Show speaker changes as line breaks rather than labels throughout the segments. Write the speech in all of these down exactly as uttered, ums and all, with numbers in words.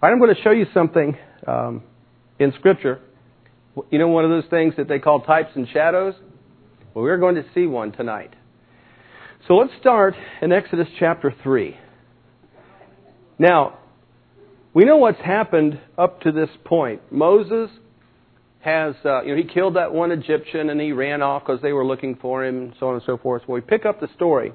All right, I'm going to show you something um, in Scripture. You know one of those things that they call types and shadows? Well, we're going to see one tonight. So let's start in Exodus chapter three. Now, we know what's happened up to this point. Moses has, uh, you know, he killed that one Egyptian and he ran off because they were looking for him and so on and so forth. So we pick up the story.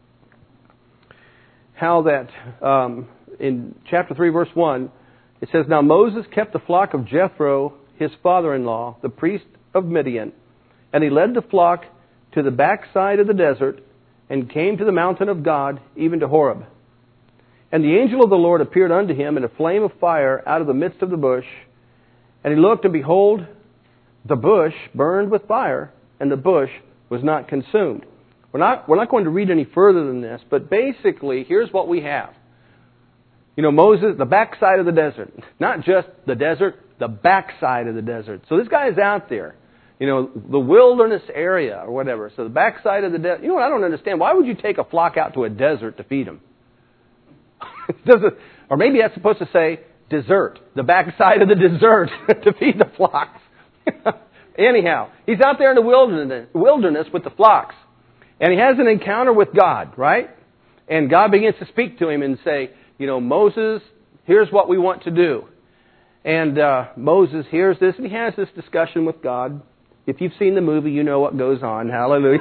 How that, um, in chapter three, verse one, it says, Now Moses kept the flock of Jethro, his father-in-law, the priest of Midian, and he led the flock to the backside of the desert and came to the mountain of God, even to Horeb. And the angel of the Lord appeared unto him in a flame of fire out of the midst of the bush. And he looked, and behold, the bush burned with fire, and the bush was not consumed. We're not, we're not going to read any further than this, but basically, here's what we have. You know, Moses, the backside of the desert. Not just the desert, the backside of the desert. So this guy is out there. You know, the wilderness area or whatever. So the backside of the desert. You know what? I don't understand. Why would you take a flock out to a desert to feed them? Does it, or maybe that's supposed to say desert. The backside of the desert to feed the flocks. Anyhow, he's out there in the wilderness, wilderness with the flocks. And he has an encounter with God, right? And God begins to speak to him and say, you know, Moses, here's what we want to do. And uh, Moses hears this, and he has this discussion with God. If you've seen the movie, you know what goes on. Hallelujah.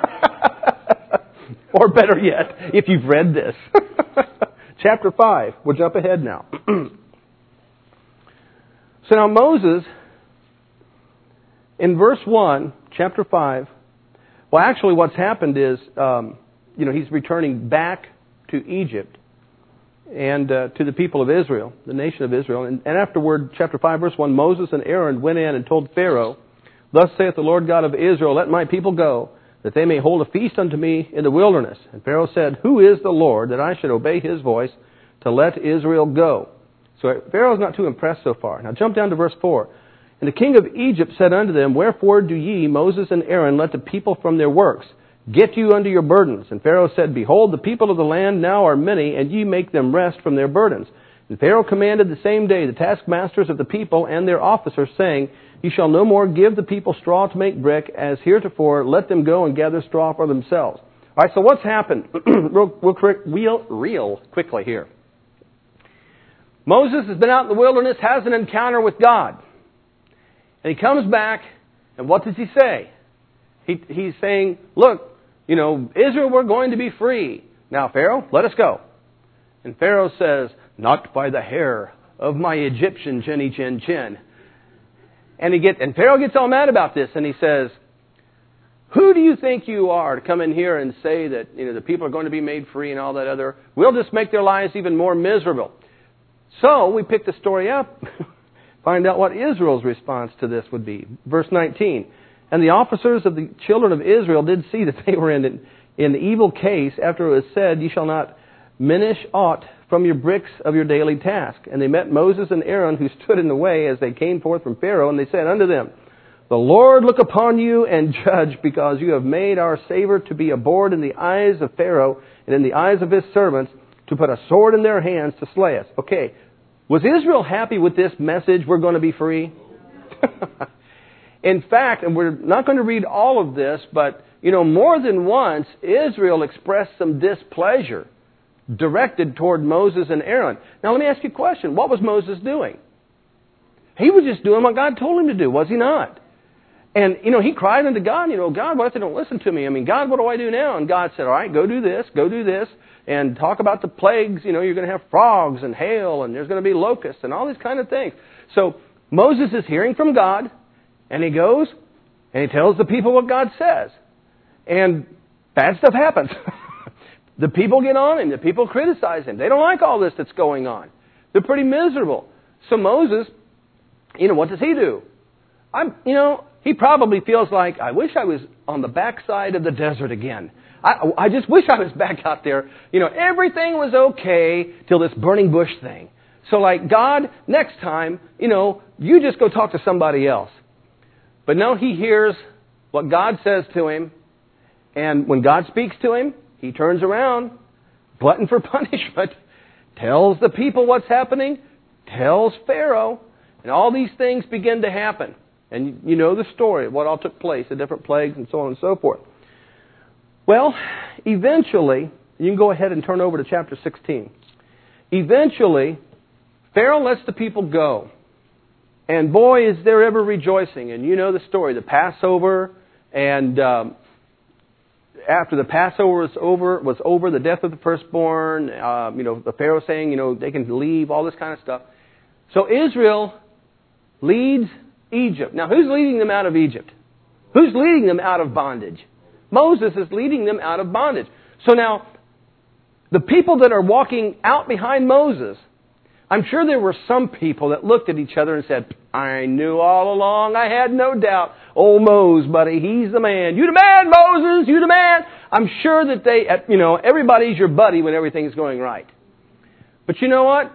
Or better yet, if you've read this. Chapter five. We'll jump ahead now. So now Moses, in verse one, chapter five, well, actually what's happened is, um, you know, he's returning back to Egypt. And uh, to the people of Israel, the nation of Israel. And, and afterward, chapter five, verse one, Moses and Aaron went in and told Pharaoh, Thus saith the Lord God of Israel, Let my people go, that they may hold a feast unto me in the wilderness. And Pharaoh said, Who is the Lord, that I should obey his voice to let Israel go? So Pharaoh's not too impressed so far. Now jump down to verse four. And the king of Egypt said unto them, Wherefore do ye, Moses and Aaron, let the people from their works? Get you unto your burdens. And Pharaoh said, Behold, the people of the land now are many, and ye make them rest from their burdens. And Pharaoh commanded the same day the taskmasters of the people and their officers, saying, Ye shall no more give the people straw to make brick, as heretofore let them go and gather straw for themselves. All right, so what's happened? real, real, quick, real, real quickly here. Moses has been out in the wilderness, has an encounter with God. And he comes back, and what does he say? He, he's saying, look, you know, Israel, we're going to be free. Now, Pharaoh, let us go. And Pharaoh says, Not by the hair of my Egyptian chinny chin chin. And he gets, and Pharaoh gets all mad about this, and he says, Who do you think you are to come in here and say that, you know, the people are going to be made free and all that other? We'll just make their lives even more miserable. So we pick the story up, find out what Israel's response to this would be. Verse nineteen. And the officers of the children of Israel did see that they were in an in evil case after it was said, Ye shall not minish aught from your bricks of your daily task. And they met Moses and Aaron, who stood in the way as they came forth from Pharaoh, and they said unto them, The Lord look upon you and judge, because you have made our savor to be abhorred in the eyes of Pharaoh and in the eyes of his servants, to put a sword in their hands to slay us. Okay, was Israel happy with this message, we're going to be free? In fact, and we're not going to read all of this, but, you know, more than once, Israel expressed some displeasure directed toward Moses and Aaron. Now, let me ask you a question. What was Moses doing? He was just doing what God told him to do, was he not? And, you know, he cried unto God, you know, God, what if they don't listen to me? I mean, God, what do I do now? And God said, all right, go do this, go do this, and talk about the plagues. You know, you're going to have frogs and hail, and there's going to be locusts and all these kind of things. So Moses is hearing from God. And he goes, and he tells the people what God says. And bad stuff happens. The people get on him. The people criticize him. They don't like all this that's going on. They're pretty miserable. So Moses, you know, what does he do? I'm, you know, he probably feels like, I wish I was on the backside of the desert again. I, I just wish I was back out there. You know, everything was okay till this burning bush thing. So like, God, next time, you know, you just go talk to somebody else. But no, he hears what God says to him. And when God speaks to him, he turns around, glutton for punishment, tells the people what's happening, tells Pharaoh, and all these things begin to happen. And you know the story of what all took place, the different plagues and so on and so forth. Well, eventually, you can go ahead and turn over to chapter sixteen. Eventually, Pharaoh lets the people go. And boy, is there ever rejoicing. And you know the story, the Passover, and um, after the Passover was over, was over, the death of the firstborn, uh, you know, the Pharaoh saying, you know, they can leave, all this kind of stuff. So Israel leads Egypt. Now, who's leading them out of Egypt? Who's leading them out of bondage? Moses is leading them out of bondage. So now, the people that are walking out behind Moses, I'm sure there were some people that looked at each other and said, I knew all along, I had no doubt. Old Moses, buddy, he's the man. You the man, Moses, you the man. I'm sure that they, you know, everybody's your buddy when everything's going right. But you know what?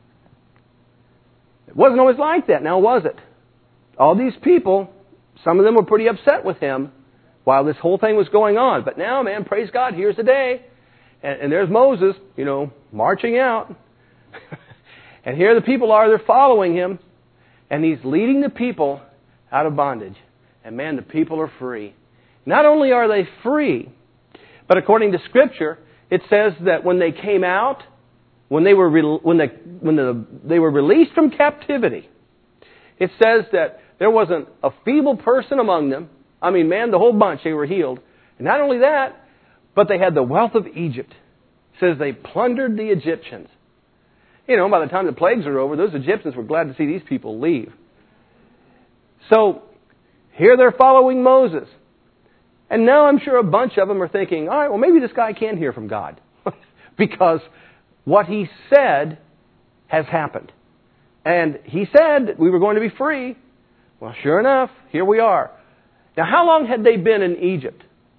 It wasn't always like that, now was it? All these people, some of them were pretty upset with him while this whole thing was going on. But now, man, praise God, here's the day. And, and there's Moses, you know, marching out. And here the people are, they're following him. And he's leading the people out of bondage. And man, the people are free. Not only are they free, but according to Scripture, it says that when they came out, when they were re- when they when the, they were released from captivity, it says that there wasn't a feeble person among them. I mean, man, the whole bunch, they were healed. And not only that, but they had the wealth of Egypt. It says they plundered the Egyptians. You know, by the time the plagues are over, those Egyptians were glad to see these people leave. So, here they're following Moses. And now I'm sure a bunch of them are thinking, all right, well, maybe this guy can hear from God. Because what he said has happened. And he said that we were going to be free. Well, sure enough, here we are. Now, how long had they been in Egypt?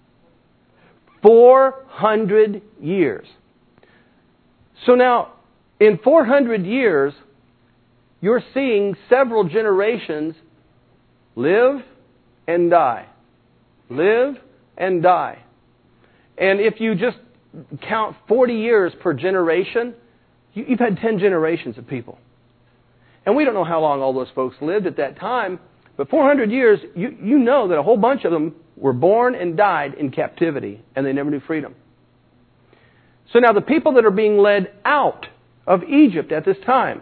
four hundred years. So now, in four hundred years, you're seeing several generations live and die. Live and die. And if you just count forty years per generation, you've had ten generations of people. And we don't know how long all those folks lived at that time, but four hundred years, you, you know that a whole bunch of them were born and died in captivity, and they never knew freedom. So now the people that are being led out of Egypt at this time,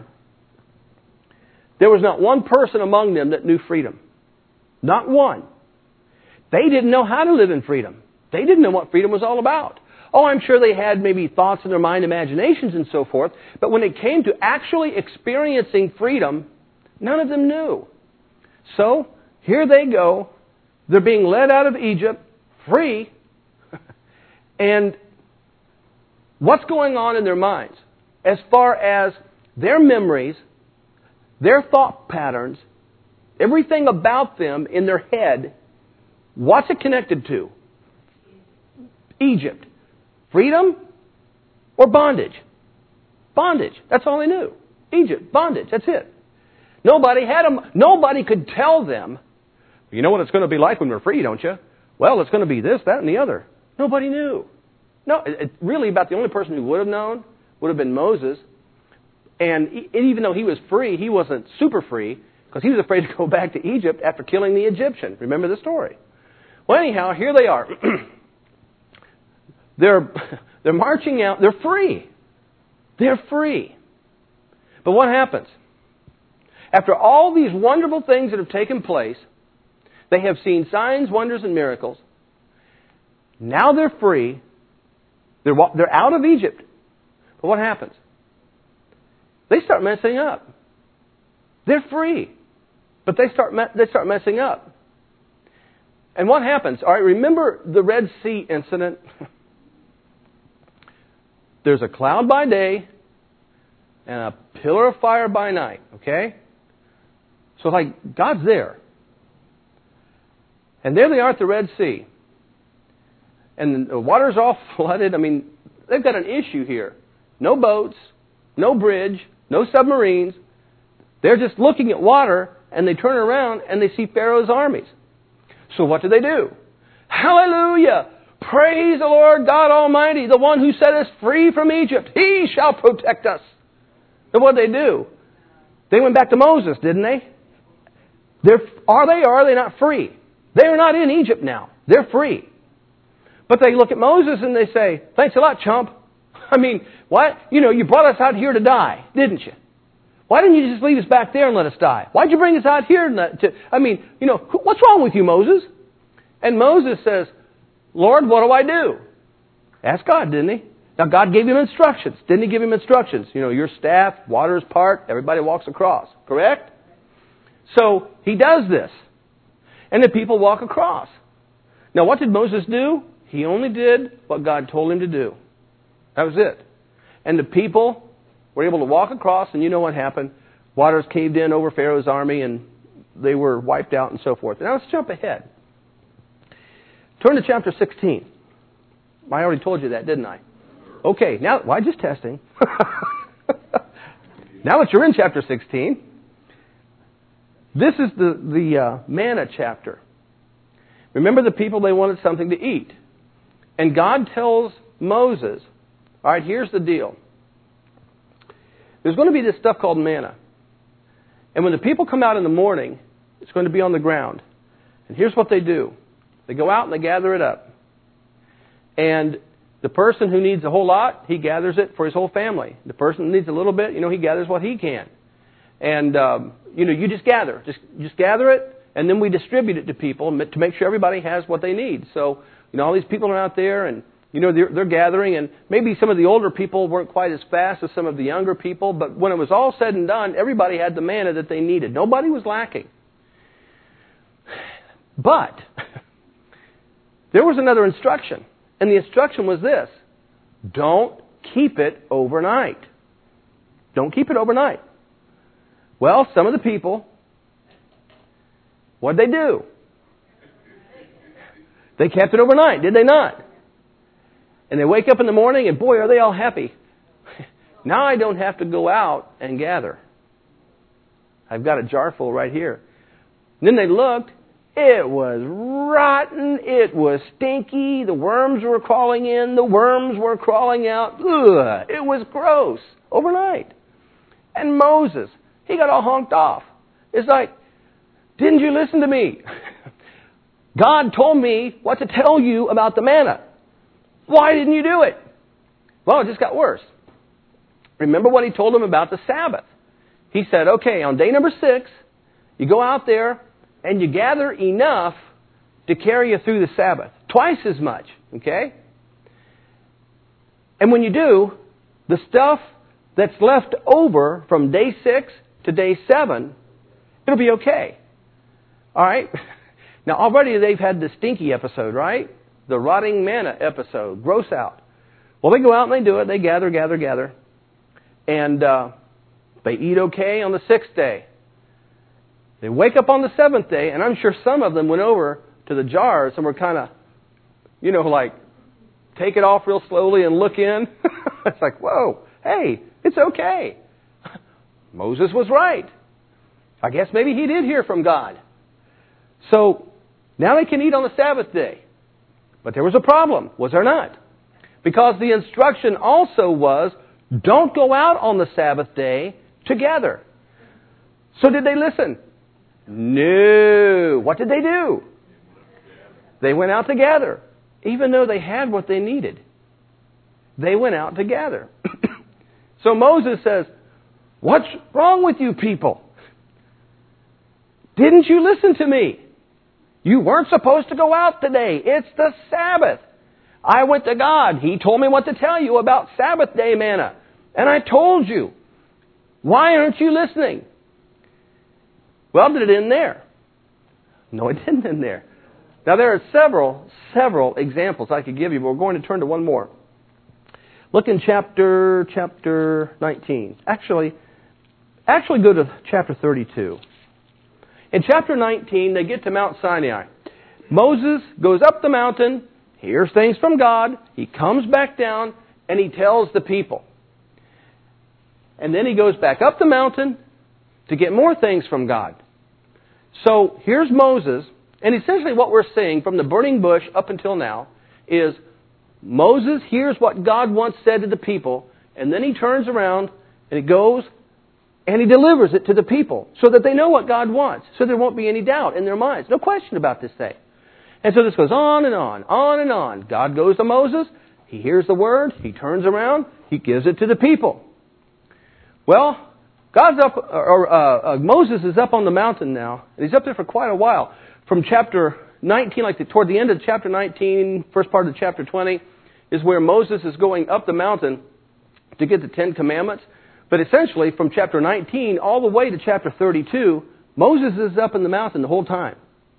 there was not one person among them that knew freedom. Not one. They didn't know how to live in freedom. They didn't know what freedom was all about. Oh, I'm sure they had maybe thoughts in their mind, imaginations and so forth, but when it came to actually experiencing freedom, none of them knew. So, here they go. They're being led out of Egypt, free, and what's going on in their minds as far as their memories, their thought patterns, everything about them in their head, what's it connected to? Egypt. Freedom or bondage? Bondage. That's all they knew. Egypt. Bondage. That's it. Nobody had them. Nobody could tell them, you know what it's going to be like when we're free, don't you? Well, it's going to be this, that, and the other. Nobody knew. No, it, it, really about the only person who would have known would have been Moses. And he, even though he was free, he wasn't super free because he was afraid to go back to Egypt after killing the Egyptian. Remember the story. Well, anyhow, here they are. They're, they're marching out. They're free. They're free. But what happens? After all these wonderful things that have taken place, they have seen signs, wonders, and miracles. Now they're free. They're, they're out of Egypt. But what happens? They start messing up. They're free. But they start, they start messing up. And what happens? All right, remember the Red Sea incident? There's a cloud by day and a pillar of fire by night, okay? So it's like God's there. And there they are at the Red Sea. And the water's all flooded. I mean, they've got an issue here. No boats, no bridge, no submarines. They're just looking at water, and they turn around and they see Pharaoh's armies. So what do they do? Hallelujah! Praise the Lord God Almighty, the one who set us free from Egypt. He shall protect us. And what do they do? They went back to Moses, didn't they? They're, are they or are they not free? They are not in Egypt now. They're free. But they look at Moses and they say, thanks a lot, chump. I mean, what? You know, you brought us out here to die, didn't you? Why didn't you just leave us back there and let us die? Why'd you bring us out here? To, I mean, you know, what's wrong with you, Moses? And Moses says, Lord, what do I do? Ask God, didn't he? Now, God gave him instructions. Didn't he give him instructions? You know, your staff, waters part, everybody walks across. Correct? So, he does this. And the people walk across. Now, what did Moses do? He only did what God told him to do. That was it. And the people were able to walk across, and you know what happened. Waters caved in over Pharaoh's army, and they were wiped out and so forth. Now, let's jump ahead. Turn to chapter sixteen. I already told you that, didn't I? Okay, now, why just testing? Now that you're in chapter sixteen, this is the, the uh, manna chapter. Remember the people, they wanted something to eat. And God tells Moses, all right, here's the deal. There's going to be this stuff called manna. And when the people come out in the morning, it's going to be on the ground. And here's what they do. They go out and they gather it up. And the person who needs a whole lot, he gathers it for his whole family. The person who needs a little bit, you know, he gathers what he can. And, um, you know, you just gather. Just, just gather it, and then we distribute it to people to make sure everybody has what they need. So, you know, all these people are out there, and, you know, they're, they're gathering, and maybe some of the older people weren't quite as fast as some of the younger people, but when it was all said and done, everybody had the manna that they needed. Nobody was lacking. But there was another instruction, and the instruction was this: don't keep it overnight. Don't keep it overnight. Well, some of the people, what'd they do? They kept it overnight, did they not? And they wake up in the morning and boy, are they all happy. Now I don't have to go out and gather. I've got a jar full right here. And then they looked. It was rotten. It was stinky. The worms were crawling in. The worms were crawling out. Ugh, it was gross overnight. And Moses, he got all honked off. It's like, didn't you listen to me? God told me what to tell you about the manna. Why didn't you do it? Well, it just got worse. Remember what he told them about the Sabbath. He said, okay, on day number six, you go out there and you gather enough to carry you through the Sabbath. Twice as much, okay? And when you do, the stuff that's left over from day six to day seven, it'll be okay. All right? Now, already they've had the stinky episode, right? The rotting manna episode. Gross out. Well, they go out and they do it. They gather, gather, gather. And uh, they eat okay on the sixth day. They wake up on the seventh day, and I'm sure some of them went over to the jars and were kind of, you know, like, take it off real slowly and look in. It's like, whoa, hey, it's okay. Moses was right. I guess maybe he did hear from God. So now they can eat on the Sabbath day. But there was a problem, was there not? Because the instruction also was, don't go out on the Sabbath day together. So did they listen? No. What did they do? They went out together. Even though they had what they needed. They went out together. So Moses says, what's wrong with you people? Didn't you listen to me? You weren't supposed to go out today. It's the Sabbath. I went to God. He told me what to tell you about Sabbath day manna. And I told you. Why aren't you listening? Well, did it end there? No, it didn't end there. Now, there are several, several examples I could give you, but we're going to turn to one more. Look in chapter, chapter nineteen. Actually, actually go to chapter thirty-two. In chapter nineteen, they get to Mount Sinai. Moses goes up the mountain, hears things from God, he comes back down, and he tells the people. And then he goes back up the mountain to get more things from God. So here's Moses, and essentially what we're seeing from the burning bush up until now is Moses hears what God once said to the people, and then he turns around and he goes And He delivers it to the people so that they know what God wants, so there won't be any doubt in their minds. No question about this thing. And so this goes on and on, on and on. God goes to Moses. He hears the word. He turns around. He gives it to the people. Well, God's up, or uh, uh, Moses is up on the mountain now, and he's up there for quite a while. From chapter nineteen, like the, toward the end of chapter nineteen, first part of chapter twenty, is where Moses is going up the mountain to get the Ten Commandments. But essentially, from chapter nineteen all the way to chapter thirty-two, Moses is up in the mountain the whole time.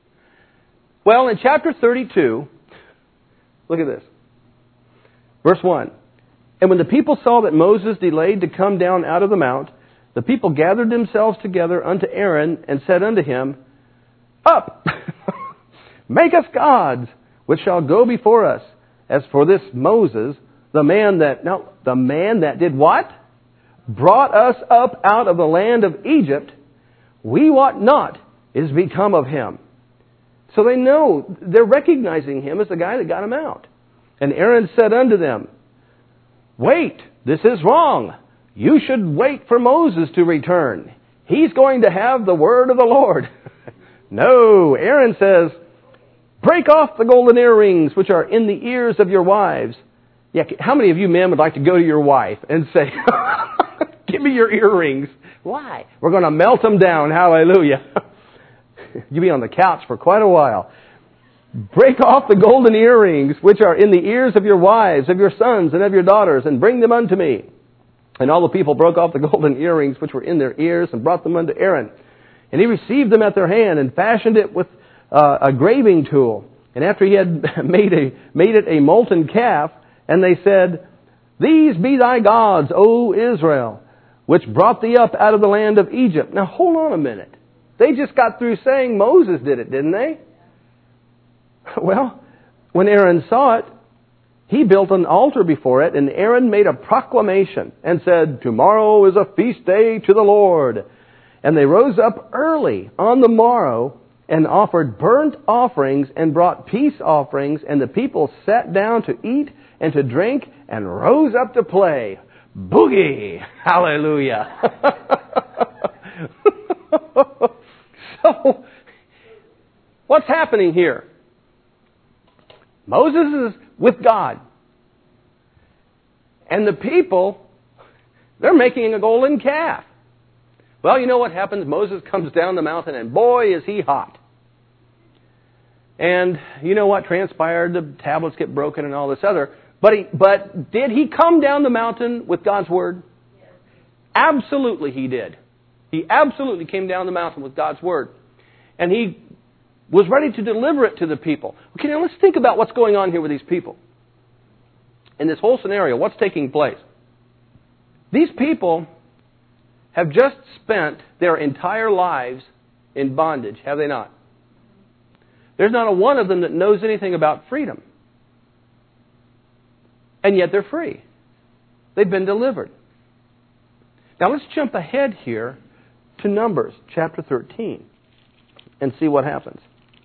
Well, in chapter thirty-two, look at this. Verse one. And when the people saw that Moses delayed to come down out of the mount, the people gathered themselves together unto Aaron and said unto him, Up, make us gods, which shall go before us. As for this Moses, the man that, now, the man that did what? Brought us up out of the land of Egypt, we wot not is become of him. So they know, they're recognizing him as the guy that got him out. And Aaron said unto them, Wait, this is wrong. You should wait for Moses to return. He's going to have the word of the Lord. No, Aaron says, Break off the golden earrings which are in the ears of your wives. Yeah, how many of you men would like to go to your wife and say, Give me your earrings? Why? We're going to melt them down. Hallelujah. You'll be on the couch for quite a while. Break off the golden earrings which are in the ears of your wives, of your sons, and of your daughters, and bring them unto me. And all the people broke off the golden earrings which were in their ears and brought them unto Aaron. And he received them at their hand and fashioned it with uh, a graving tool. And after he had made a made it a molten calf, and they said, These be thy gods, O Israel, which brought thee up out of the land of Egypt. Now hold on a minute. They just got through saying Moses did it, didn't they? Well, when Aaron saw it, he built an altar before it, and Aaron made a proclamation and said, Tomorrow is a feast day to the Lord. And they rose up early on the morrow and offered burnt offerings and brought peace offerings, and the people sat down to eat and to drink and rose up to play. Boogie! Hallelujah! So, what's happening here? Moses is with God. And the people, they're making a golden calf. Well, you know what happens? Moses comes down the mountain, and boy, is he hot. And you know what transpired? The tablets get broken and all this other. But he, but did he come down the mountain with God's word? Yes. Absolutely he did. He absolutely came down the mountain with God's word. And he was ready to deliver it to the people. Okay, now let's think about what's going on here with these people. In this whole scenario, what's taking place? These people have just spent their entire lives in bondage, have they not? There's not a one of them that knows anything about freedom. And yet they're free. They've been delivered. Now let's jump ahead here to Numbers chapter thirteen and see what happens.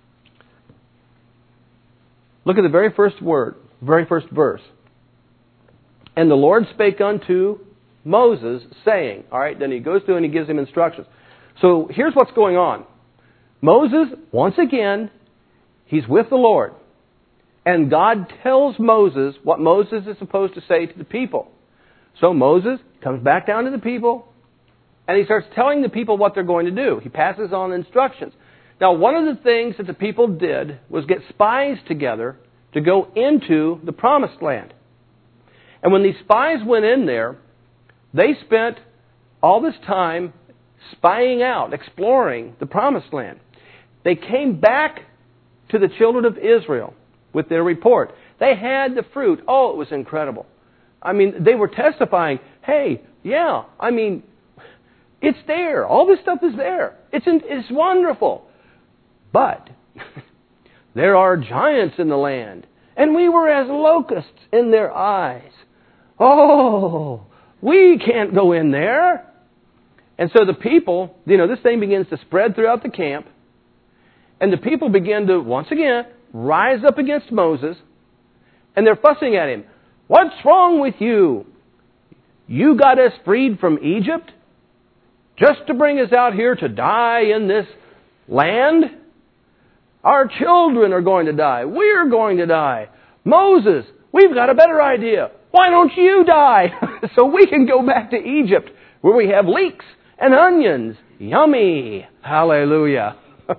Look at the very first word, very first verse. And the Lord spake unto Moses, saying, all right, then he goes through and he gives him instructions. So here's what's going on. Moses, once again, he's with the Lord. And God tells Moses what Moses is supposed to say to the people. So Moses comes back down to the people, and he starts telling the people what they're going to do. He passes on instructions. Now, one of the things that the people did was get spies together to go into the promised land. And when these spies went in there, they spent all this time spying out, exploring the promised land. They came back to the children of Israel with their report. They had the fruit. Oh, it was incredible. I mean, they were testifying, hey, yeah, I mean, it's there. All this stuff is there. It's in, it's wonderful. But there are giants in the land, and we were as locusts in their eyes. Oh, we can't go in there. And so the people, you know, this thing begins to spread throughout the camp, and the people begin to, once again, rise up against Moses, and they're fussing at him. What's wrong with you? You got us freed from Egypt? just to bring us out here to die in this land? Our children are going to die. We're going to die. Moses, we've got a better idea. Why don't you die so we can go back to Egypt where we have leeks and onions? Yummy. Hallelujah.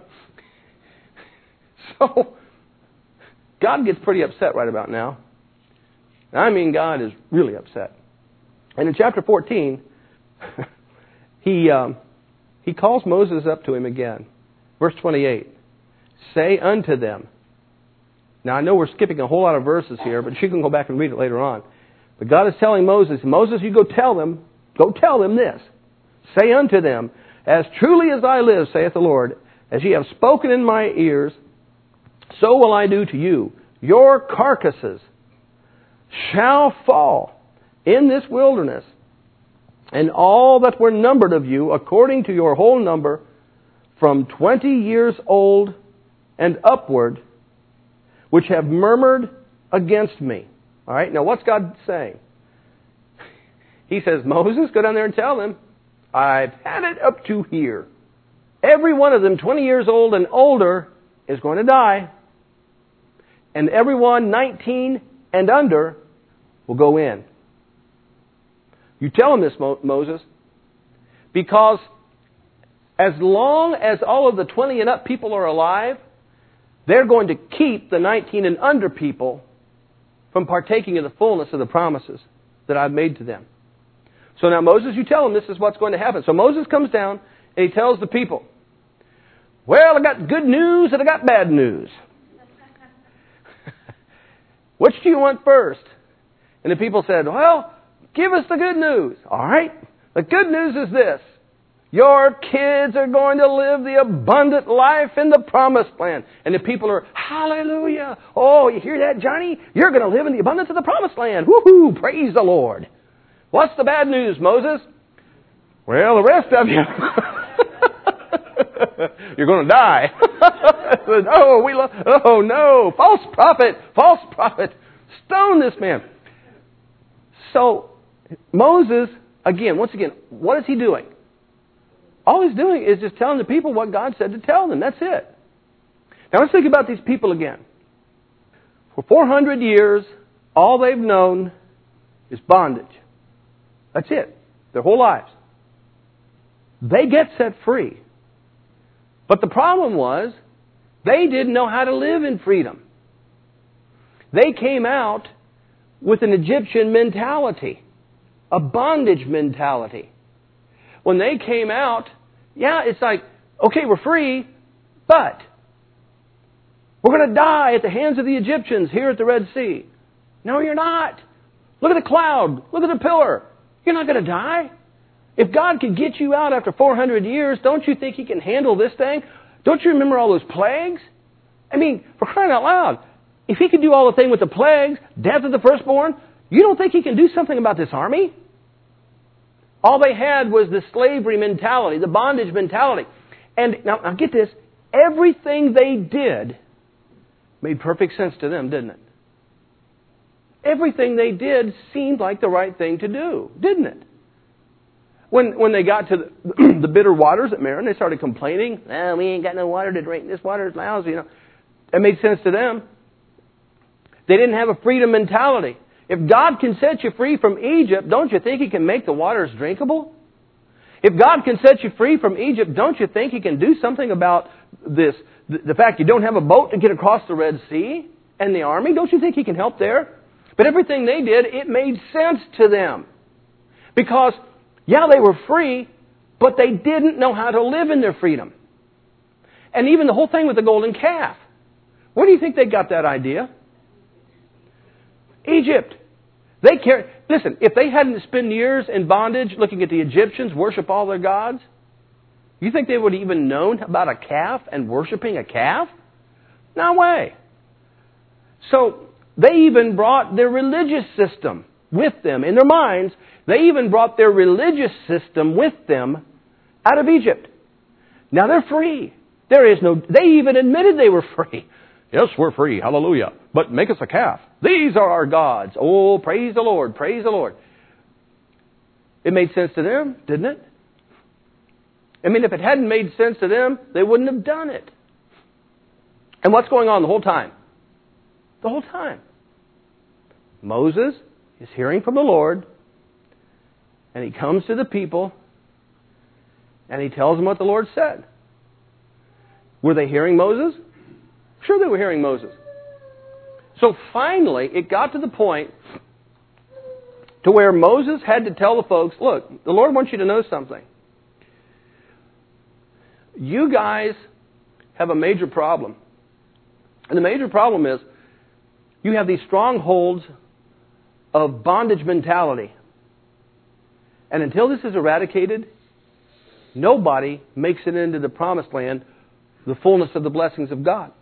So, God gets pretty upset right about now. I mean, God is really upset. And in chapter fourteen, he um, he calls Moses up to him again. Verse twenty-eight. Say unto them. Now, I know we're skipping a whole lot of verses here, but you can go back and read it later on. But God is telling Moses, Moses, you go tell them, go tell them this. Say unto them, as truly as I live, saith the Lord, as ye have spoken in my ears, so will I do to you. Your carcasses shall fall in this wilderness, and all that were numbered of you, according to your whole number, from twenty years old and upward, which have murmured against me. All right, now what's God saying? He says, Moses, go down there and tell them, I've had it up to here. Every one of them, twenty years old and older, is going to die. And everyone nineteen and under will go in. You tell them this, Mo- Moses, because as long as all of the twenty and up people are alive, they're going to keep the nineteen and under people from partaking of the fullness of the promises that I've made to them. So now, Moses, you tell them this is what's going to happen. So Moses comes down and he tells the people, well, I got good news and I got bad news. Which do you want first? And the people said, well, give us the good news. All right. The good news is this. Your kids are going to live the abundant life in the promised land. And the people are, hallelujah. Oh, you hear that, Johnny? You're going to live in the abundance of the promised land. Woohoo! Praise the Lord. What's the bad news, Moses? Well, the rest of you, you're going to die. oh, we lo- oh, no. False prophet. False prophet. Stone this man. So, Moses, again, once again, what is he doing? All he's doing is just telling the people what God said to tell them. That's it. Now let's think about these people again. For four hundred years, all they've known is bondage. That's it. Their whole lives. They get set free. But the problem was, they didn't know how to live in freedom. They came out with an Egyptian mentality, a bondage mentality. When they came out, yeah, it's like, okay, we're free, but we're going to die at the hands of the Egyptians here at the Red Sea. No, you're not. Look at the cloud. Look at the pillar. You're not going to die. If God could get you out after four hundred years, don't you think He can handle this thing? Don't you remember all those plagues? I mean, for crying out loud, if He could do all the thing with the plagues, death of the firstborn, you don't think He can do something about this army? All they had was the slavery mentality, the bondage mentality. And now, now get this, everything they did made perfect sense to them, didn't it? Everything they did seemed like the right thing to do, didn't it? When when they got to the, the bitter waters at Marin, they started complaining, oh, we ain't got no water to drink, this water is lousy, you know. It made sense to them. They didn't have a freedom mentality. If God can set you free from Egypt, don't you think He can make the waters drinkable? If God can set you free from Egypt, don't you think He can do something about this, the fact you don't have a boat to get across the Red Sea and the army? Don't you think He can help there? But everything they did, it made sense to them. Because, yeah, they were free, but they didn't know how to live in their freedom. And even the whole thing with the golden calf. Where do you think they got that idea? Egypt. They care. Listen, if they hadn't spent years in bondage looking at the Egyptians worship all their gods, you think they would have even known about a calf and worshiping a calf? No way. So they even brought their religious system with them in their minds. They even brought their religious system with them out of Egypt. Now they're free. There is no. They even admitted they were free. Yes, we're free. Hallelujah. But make us a calf. These are our gods. Oh, praise the Lord. Praise the Lord. It made sense to them, didn't it? I mean, if it hadn't made sense to them, they wouldn't have done it. And what's going on the whole time? The whole time. Moses is hearing from the Lord, and he comes to the people, and he tells them what the Lord said. Were they hearing Moses? Sure, they were hearing Moses. So finally, it got to the point to where Moses had to tell the folks, look, the Lord wants you to know something. You guys have a major problem. And the major problem is you have these strongholds of bondage mentality. And until this is eradicated, nobody makes it into the promised land, the fullness of the blessings of God.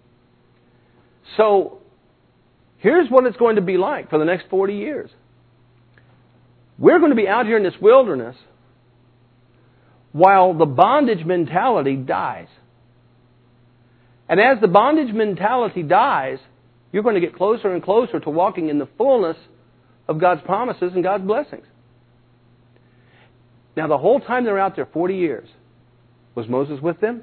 So, here's what it's going to be like for the next forty years. We're going to be out here in this wilderness while the bondage mentality dies. And as the bondage mentality dies, you're going to get closer and closer to walking in the fullness of God's promises and God's blessings. Now, the whole time they're out there, forty years, was Moses with them?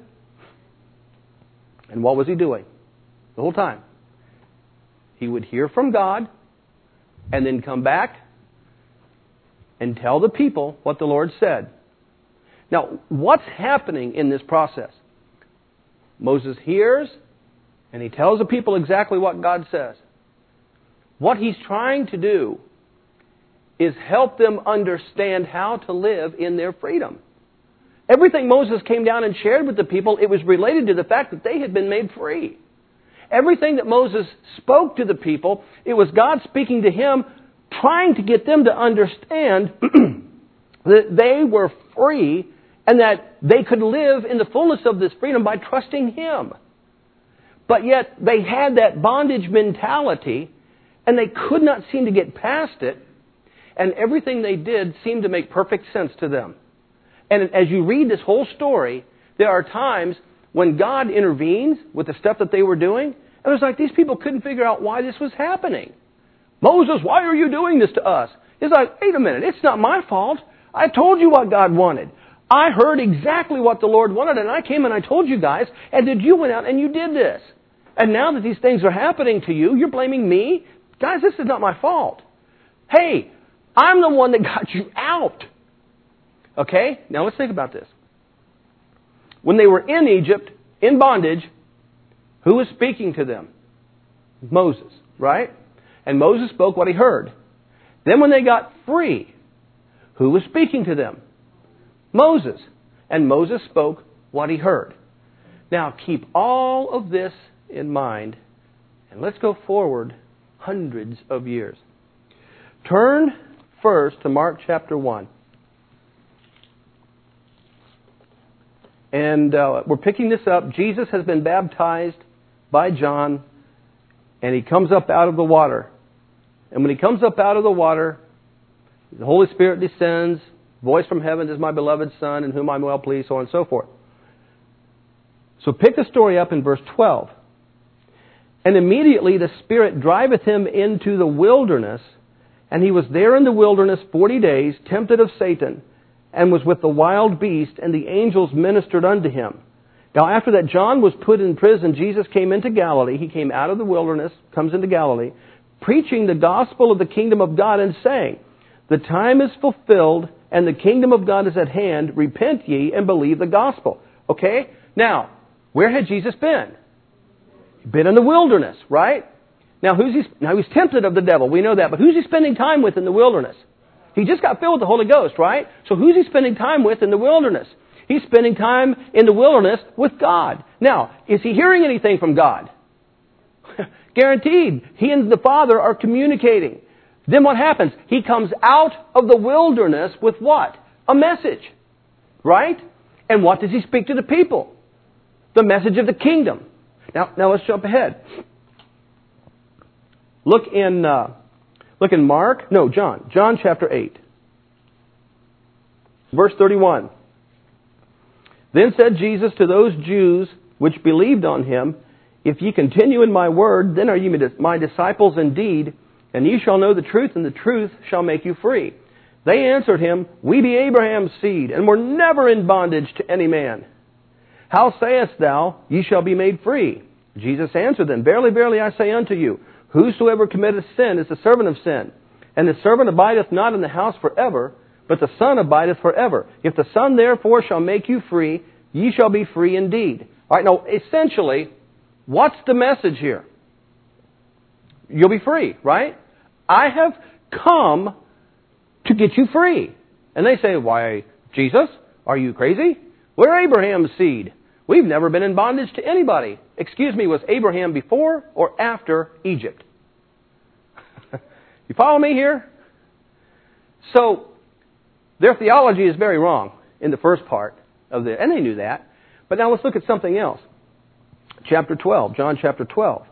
And what was he doing? The whole time. He would hear from God and then come back and tell the people what the Lord said. Now, what's happening in this process? Moses hears and he tells the people exactly what God says. What he's trying to do is help them understand how to live in their freedom. Everything Moses came down and shared with the people, it was related to the fact that they had been made free. Everything that Moses spoke to the people, it was God speaking to him, trying to get them to understand that they were free and that they could live in the fullness of this freedom by trusting Him. But yet they had that bondage mentality and they could not seem to get past it, and everything they did seemed to make perfect sense to them. And as you read this whole story, there are times when God intervenes with the stuff that they were doing, and it was like these people couldn't figure out why this was happening. Moses, why are you doing this to us? He's like, wait a minute, it's not my fault. I told you what God wanted. I heard exactly what the Lord wanted, and I came and I told you guys, and then you went out and you did this. And now that these things are happening to you, you're blaming me? Guys, this is not my fault. Hey, I'm the one that got you out. Okay? Now let's think about this. When they were in Egypt, in bondage, who was speaking to them? Moses, right? And Moses spoke what he heard. Then when they got free, who was speaking to them? Moses. And Moses spoke what he heard. Now keep all of this in mind, and let's go forward hundreds of years. Turn first to Mark chapter one. And uh, we're picking this up. Jesus has been baptized by John, and he comes up out of the water. And when he comes up out of the water, the Holy Spirit descends, voice from heaven, "This is my beloved Son, in whom I'm well pleased," so on and so forth. So pick the story up in verse twelve. And immediately the Spirit driveth him into the wilderness, and he was there in the wilderness forty days, tempted of Satan, and was with the wild beast, and the angels ministered unto him. Now after that John was put in prison, Jesus came into Galilee. He came out of the wilderness, comes into Galilee, preaching the gospel of the kingdom of God, and saying, "The time is fulfilled, and the kingdom of God is at hand. Repent ye, and believe the gospel." Okay? Now, where had Jesus been? He'd been in the wilderness, right? Now, who's he? Now, he's tempted of the devil. We know that. But who's he spending time with in the wilderness? He just got filled with the Holy Ghost, right? So who's he spending time with in the wilderness? He's spending time in the wilderness with God. Now, is he hearing anything from God? Guaranteed. He and the Father are communicating. Then what happens? He comes out of the wilderness with what? A message. Right? And what does he speak to the people? The message of the kingdom. Now, now let's jump ahead. Look in, uh, look in Mark, no, John, John chapter eight. Verse thirty-one. Then said Jesus to those Jews which believed on him, "If ye continue in my word, then are ye my disciples indeed, and ye shall know the truth, and the truth shall make you free." They answered him, We be Abraham's seed, and were never in bondage to any man. How sayest thou, Ye shall be made free? Jesus answered them, Verily, verily, I say unto you, Whosoever committeth sin is the servant of sin. And the servant abideth not in the house forever, but the Son abideth forever. If the Son therefore shall make you free, ye shall be free indeed. All right, now, essentially, what's the message here? You'll be free, right? I have come to get you free. And they say, Why, Jesus, are you crazy? We're Abraham's seed. We've never been in bondage to anybody. Excuse me, was Abraham before or after Egypt? You follow me here? So, their theology is very wrong in the first part of the, and they knew that. But now let's look at something else. Chapter twelve, John chapter twelve.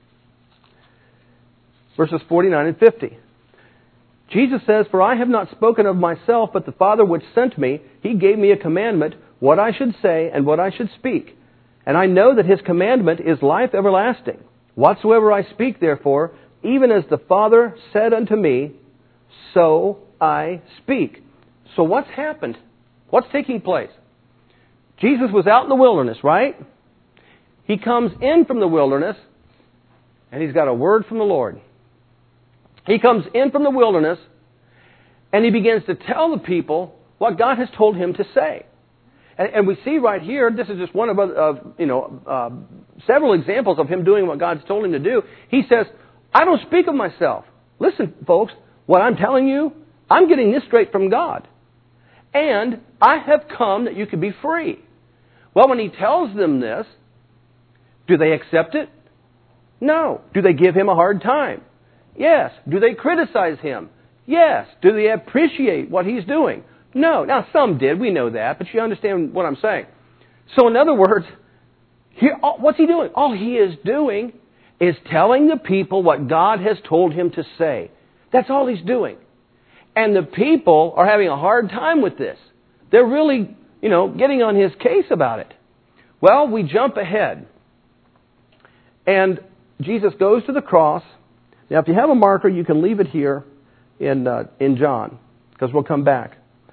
Verses forty-nine and fifty. Jesus says, For I have not spoken of myself, but the Father which sent me, He gave me a commandment, what I should say and what I should speak. And I know that His commandment is life everlasting. Whatsoever I speak, therefore, even as the Father said unto me, so I speak. So what's happened? What's taking place? Jesus was out in the wilderness, right? He comes in from the wilderness, and He's got a word from the Lord. He comes in from the wilderness, and He begins to tell the people what God has told Him to say. And, and we see right here, this is just one of, of you know, uh, several examples of Him doing what God's told Him to do. He says, I don't speak of myself. Listen, folks, what I'm telling you, I'm getting this straight from God. And I have come that you could be free. Well, when He tells them this, do they accept it? No. Do they give Him a hard time? Yes. Do they criticize Him? Yes. Do they appreciate what He's doing? No. Now, some did. We know that. But you understand what I'm saying. So, in other words, here, what's He doing? All He is doing is telling the people what God has told Him to say. That's all He's doing. And the people are having a hard time with this. They're really, you know, getting on His case about it. Well, we jump ahead. And Jesus goes to the cross. Now, if you have a marker, you can leave it here in uh, in John, because we'll come back.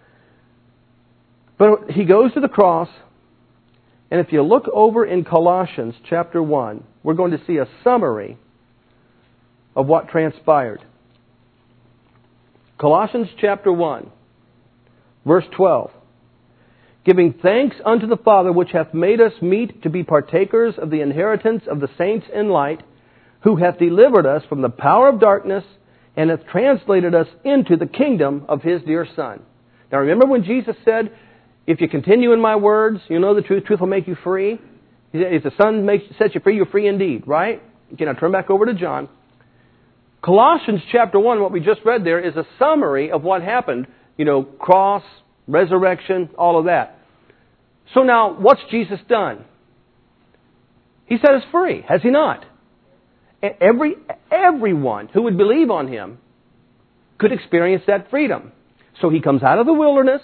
But He goes to the cross, and if you look over in Colossians chapter one, we're going to see a summary of what transpired. Colossians chapter one, verse twelve. Giving thanks unto the Father which hath made us meet to be partakers of the inheritance of the saints in light, who hath delivered us from the power of darkness, and hath translated us into the kingdom of His dear Son. Now remember when Jesus said, if you continue in my words, you know the truth, truth will make you free. He said, if the Son makes, sets you free, you're free indeed, right? Okay, now turn back over to John. Colossians chapter one, what we just read there, is a summary of what happened. You know, cross, resurrection, all of that. So now, what's Jesus done? He set us free, has He not? Every, everyone who would believe on Him could experience that freedom. So He comes out of the wilderness.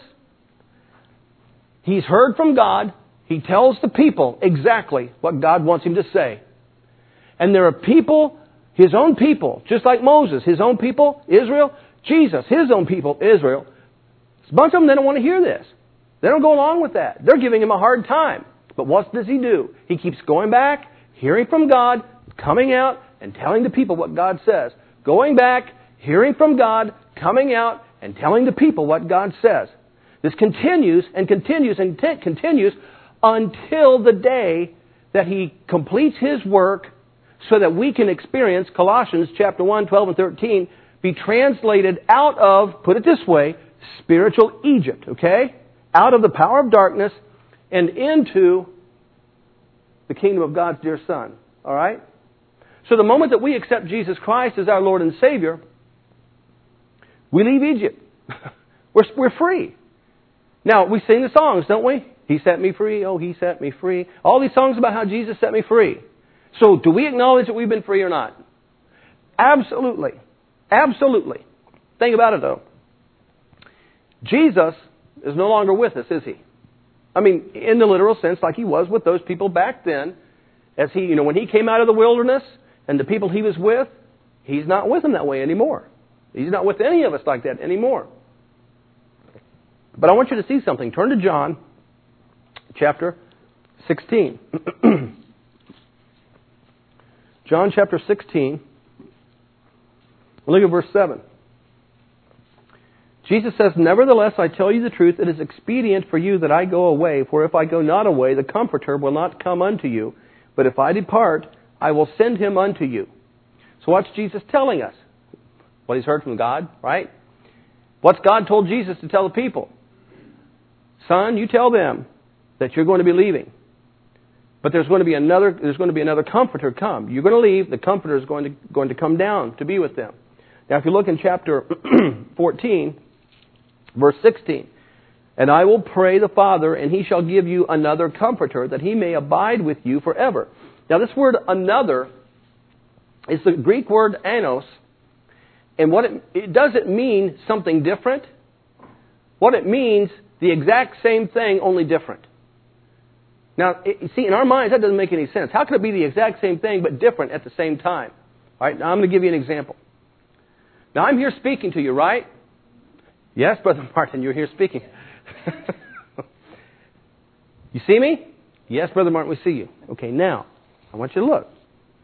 He's heard from God. He tells the people exactly what God wants Him to say. And there are people, His own people, just like Moses, His own people, Israel, Jesus, His own people, Israel. A bunch of them, they don't want to hear this. They don't go along with that. They're giving Him a hard time. But what does He do? He keeps going back, hearing from God, coming out, and telling the people what God says. Going back, hearing from God, coming out, and telling the people what God says. This continues and continues and t- continues until the day that He completes His work so that we can experience Colossians chapter one, twelve, and thirteen, be translated out of, put it this way, spiritual Egypt, okay? Out of the power of darkness and into the kingdom of God's dear Son. All right? So the moment that we accept Jesus Christ as our Lord and Savior, we leave Egypt. we're, we're free. Now, we sing the songs, don't we? He set me free. Oh, He set me free. All these songs about how Jesus set me free. So do we acknowledge that we've been free or not? Absolutely. Absolutely. Think about it, though. Jesus is no longer with us, is He? I mean, in the literal sense, like He was with those people back then. As He, you know, when He came out of the wilderness and the people He was with, He's not with them that way anymore. He's not with any of us like that anymore. But I want you to see something. Turn to John chapter sixteen. John chapter sixteen. Look at verse seven. Jesus says, "Nevertheless, I tell you the truth, it is expedient for you that I go away, for if I go not away, the Comforter will not come unto you. But if I depart, I will send him unto you." So what's Jesus telling us? What he's heard from God, right? What's God told Jesus to tell the people? Son, you tell them that you're going to be leaving. But there's going to be another, there's going to be another Comforter come. You're going to leave, the Comforter is going to, going to come down to be with them. Now if you look in chapter fourteen, verse sixteen, "And I will pray the Father, and he shall give you another Comforter, that he may abide with you forever." Now this word "another" is the Greek word anos, and what it, it doesn't mean something different. What it means, the exact same thing, only different. Now, it, see, in our minds, that doesn't make any sense. How can it be the exact same thing, but different at the same time? All right, now I'm going to give you an example. Now, I'm here speaking to you, right? Yes, Brother Martin, you're here speaking. You see me? Yes, Brother Martin, we see you. Okay, now, I want you to look.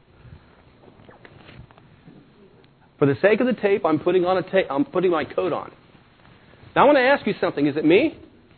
For the sake of the tape, I'm putting on a tape. I'm putting my coat on. Now, I want to ask you something. Is it me?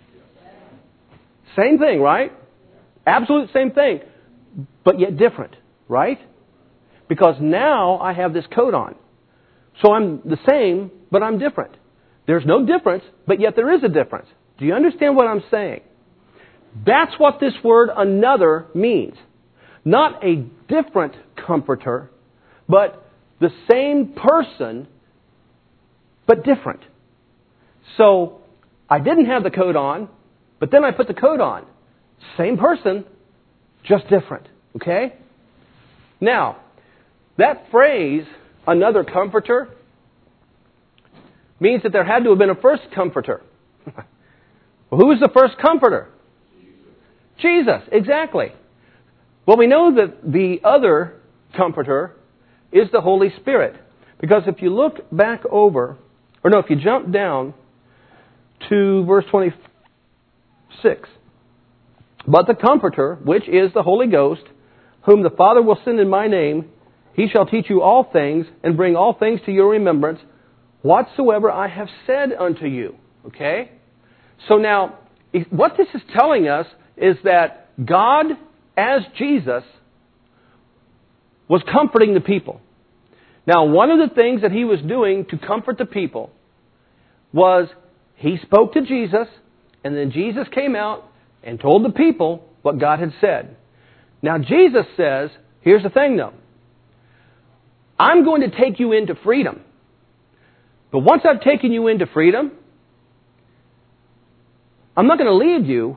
Same thing, right? Absolute same thing, but yet different, right? Because now I have this coat on. So I'm the same, but I'm different. There's no difference, but yet there is a difference. Do you understand what I'm saying? That's what this word "another" means. Not a different Comforter, but the same person, but different. So I didn't have the coat on, but then I put the coat on. Same person, just different. Okay? Now, that phrase, "another Comforter," means that there had to have been a first Comforter. Well, who was the first Comforter? Jesus. Jesus, exactly. Well, we know that the other Comforter is the Holy Spirit. Because if you look back over, or no, if you jump down to verse twenty-six. "But the Comforter, which is the Holy Ghost, whom the Father will send in my name, he shall teach you all things, and bring all things to your remembrance, whatsoever I have said unto you." Okay? So now, what this is telling us is that God, as Jesus, was comforting the people. Now, one of the things that he was doing to comfort the people was he spoke to Jesus, and then Jesus came out and told the people what God had said. Now, Jesus says, here's the thing though, I'm going to take you into freedom. But once I've taken you into freedom, I'm not going to leave you,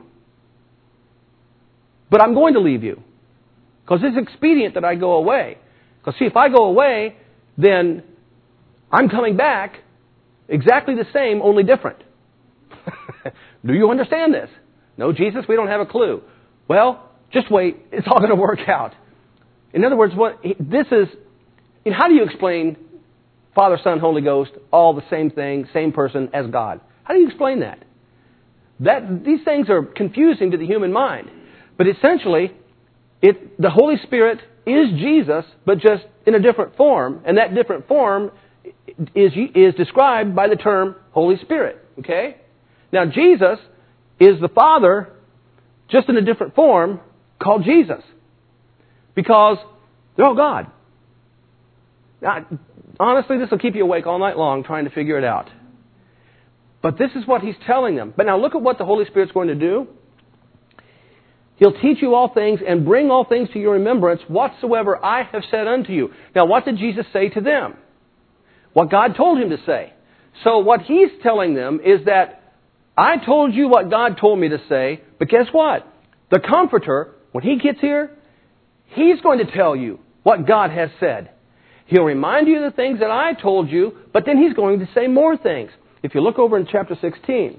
but I'm going to leave you. Because it's expedient that I go away. Because see, if I go away, then I'm coming back exactly the same, only different. Do you understand this? No, Jesus, we don't have a clue. Well, just wait. It's all going to work out. In other words, what this is, how do you explain Father, Son, Holy Ghost, all the same thing, same person as God? How do you explain that? That these things are confusing to the human mind. But essentially, it, the Holy Spirit is Jesus, but just in a different form. And that different form is, is described by the term Holy Spirit. Okay? Now, Jesus is the Father, just in a different form, called Jesus. Because they're all God. Now, honestly, this will keep you awake all night long trying to figure it out. But this is what He's telling them. But now look at what the Holy Spirit's going to do. He'll teach you all things and bring all things to your remembrance whatsoever I have said unto you. Now, what did Jesus say to them? What God told Him to say. So what He's telling them is that I told you what God told me to say, but guess what? The Comforter, when He gets here, He's going to tell you what God has said. He'll remind you of the things that I told you, but then He's going to say more things. If you look over in chapter sixteen,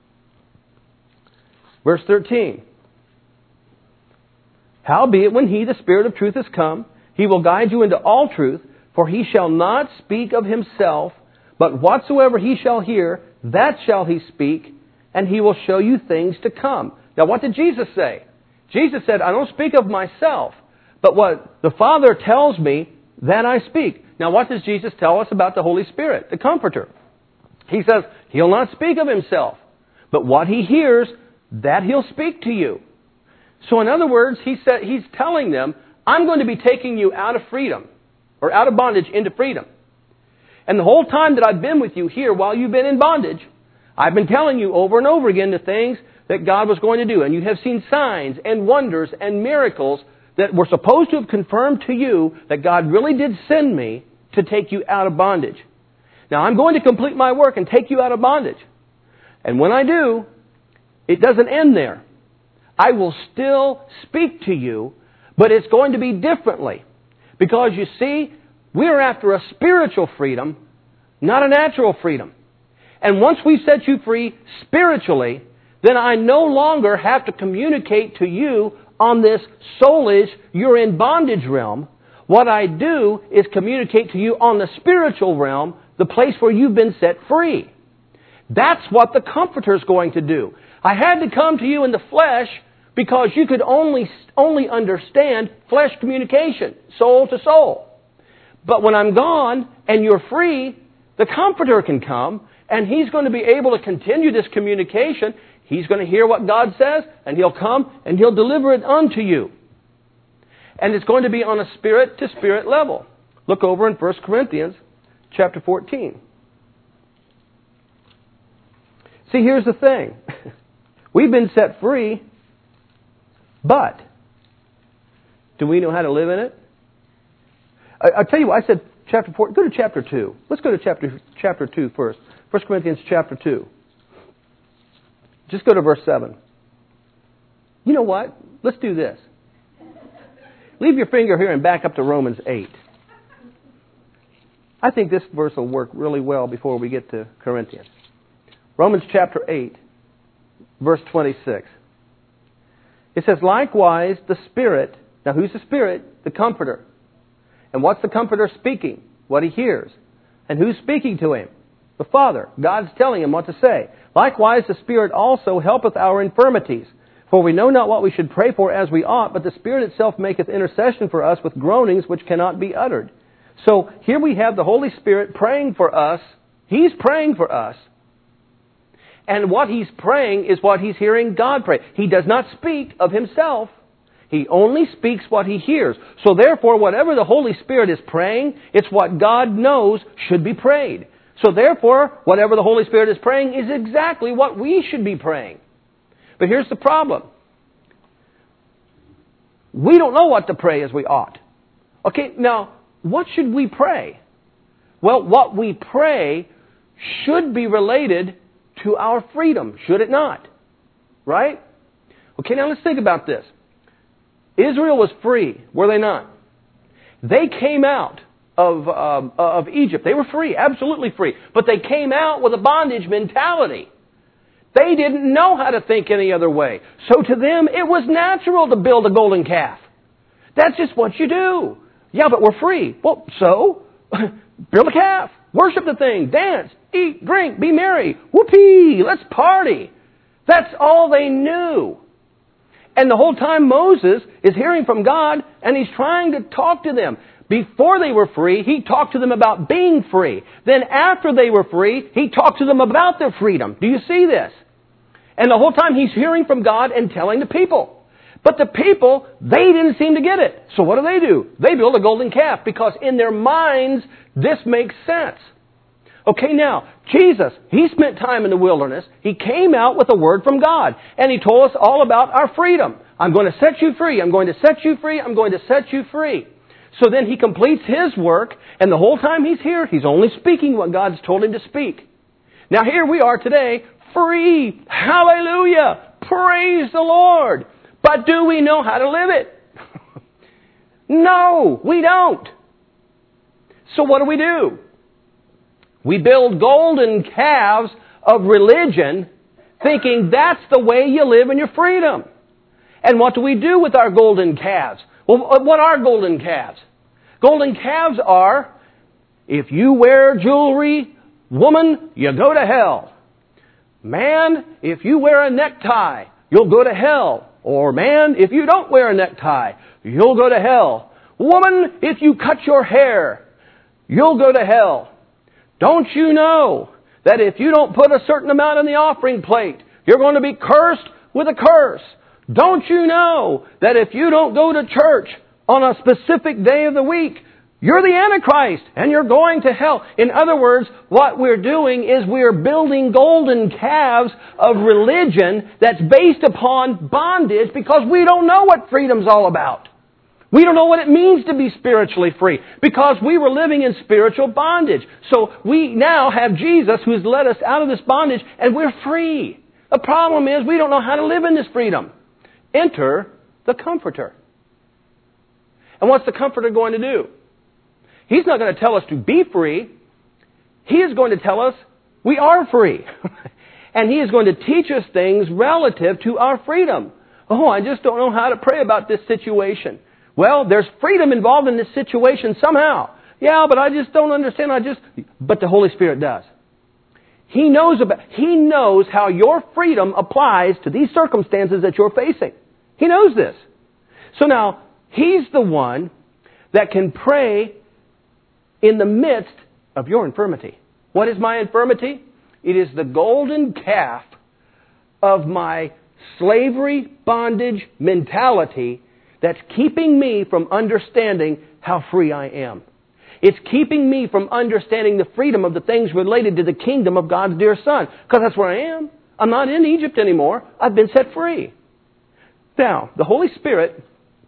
verse thirteen. Howbeit, when He, the Spirit of truth, is come, He will guide you into all truth, for He shall not speak of Himself, but whatsoever He shall hear, that shall He speak, and He will show you things to come. Now, what did Jesus say? Jesus said, I don't speak of myself, but what the Father tells me, that I speak. Now, what does Jesus tell us about the Holy Spirit, the Comforter? He says, He'll not speak of Himself, but what He hears, that He'll speak to you. So in other words, he said, He's telling them, I'm going to be taking you out of freedom, or out of bondage into freedom. And the whole time that I've been with you here, while you've been in bondage, I've been telling you over and over again the things that God was going to do. And you have seen signs and wonders and miracles that were supposed to have confirmed to you that God really did send me to take you out of bondage. Now, I'm going to complete my work and take you out of bondage. And when I do, it doesn't end there. I will still speak to you, but it's going to be differently. Because you see, we're after a spiritual freedom, not a natural freedom. And once we set you free spiritually, then I no longer have to communicate to you on this soulish, you're in bondage realm. What I do is communicate to you on the spiritual realm, the place where you've been set free. That's what the Comforter is going to do. I had to come to you in the flesh because you could only, only understand flesh communication, soul to soul. But when I'm gone and you're free, the Comforter can come and He's going to be able to continue this communication. He's going to hear what God says, and He'll come and He'll deliver it unto you. And it's going to be on a spirit-to-spirit level. Look over in First Corinthians chapter fourteen. See, here's the thing. We've been set free, but do we know how to live in it? I, I'll tell you what, I said chapter four. Go to chapter two. Let's go to chapter, chapter two first. First Corinthians chapter two. Just go to verse seven. You know what? Let's do this. Leave your finger here and back up to Romans eight. I think this verse will work really well before we get to Corinthians. Romans chapter eight, verse twenty-six. It says, likewise, the Spirit. Now, who's the Spirit? The Comforter. And what's the Comforter speaking? What He hears. And who's speaking to Him? The Father. God's telling Him what to say. Likewise, the Spirit also helpeth our infirmities. For we know not what we should pray for as we ought, but the Spirit itself maketh intercession for us with groanings which cannot be uttered. So here we have the Holy Spirit praying for us. He's praying for us. And what He's praying is what He's hearing God pray. He does not speak of Himself. He only speaks what He hears. So therefore, whatever the Holy Spirit is praying, it's what God knows should be prayed. So therefore, whatever the Holy Spirit is praying is exactly what we should be praying. But here's the problem. We don't know what to pray as we ought. Okay, now, what should we pray? Well, what we pray should be related to our freedom, should it not? Right? Okay, now let's think about this. Israel was free, were they not? They came out of, um, of Egypt. They were free, absolutely free. But they came out with a bondage mentality. They didn't know how to think any other way. So to them, it was natural to build a golden calf. That's just what you do. Yeah, but we're free. Well, so, build a calf. Worship the thing. Dance. Eat. Drink. Be merry. Whoopee. Let's party. That's all they knew. And the whole time Moses is hearing from God, and he's trying to talk to them. Before they were free, he talked to them about being free. Then after they were free, he talked to them about their freedom. Do you see this? And the whole time he's hearing from God and telling the people. But the people, they didn't seem to get it. So what do they do? They build a golden calf because in their minds, this makes sense. Okay, now, Jesus, He spent time in the wilderness. He came out with a word from God. And He told us all about our freedom. I'm going to set you free. I'm going to set you free. I'm going to set you free. So then He completes His work. And the whole time He's here, He's only speaking what God's told Him to speak. Now here we are today, free. Hallelujah. Praise the Lord. But do we know how to live it? No, we don't. So what do we do? We build golden calves of religion thinking that's the way you live in your freedom. And what do we do with our golden calves? Well, what are golden calves? Golden calves are, if you wear jewelry, woman, you go to hell. man, if you wear a necktie, you'll go to hell. Or man, if you don't wear a necktie, you'll go to hell. Woman, if you cut your hair, you'll go to hell. Don't you know that if you don't put a certain amount in the offering plate, you're going to be cursed with a curse? Don't you know that if you don't go to church on a specific day of the week, you're the Antichrist and you're going to hell? In other words, what we're doing is we're building golden calves of religion that's based upon bondage because we don't know what freedom's all about. We don't know what it means to be spiritually free because we were living in spiritual bondage. So we now have Jesus who's led us out of this bondage and we're free. The problem is we don't know how to live in this freedom. Enter the Comforter. And what's the Comforter going to do? He's not going to tell us to be free. He is going to tell us we are free. And He is going to teach us things relative to our freedom. Oh, I just don't know how to pray about this situation. Well, there's freedom involved in this situation somehow. Yeah, but I just don't understand. I just, but the Holy Spirit does. He knows about, He knows how your freedom applies to these circumstances that you're facing. He knows this. So now, He's the one that can pray in the midst of your infirmity. What is my infirmity? It is the golden calf of my slavery, bondage mentality that's keeping me from understanding how free I am. It's keeping me from understanding the freedom of the things related to the kingdom of God's dear Son. Because that's where I am. I'm not in Egypt anymore. I've been set free. Now, the Holy Spirit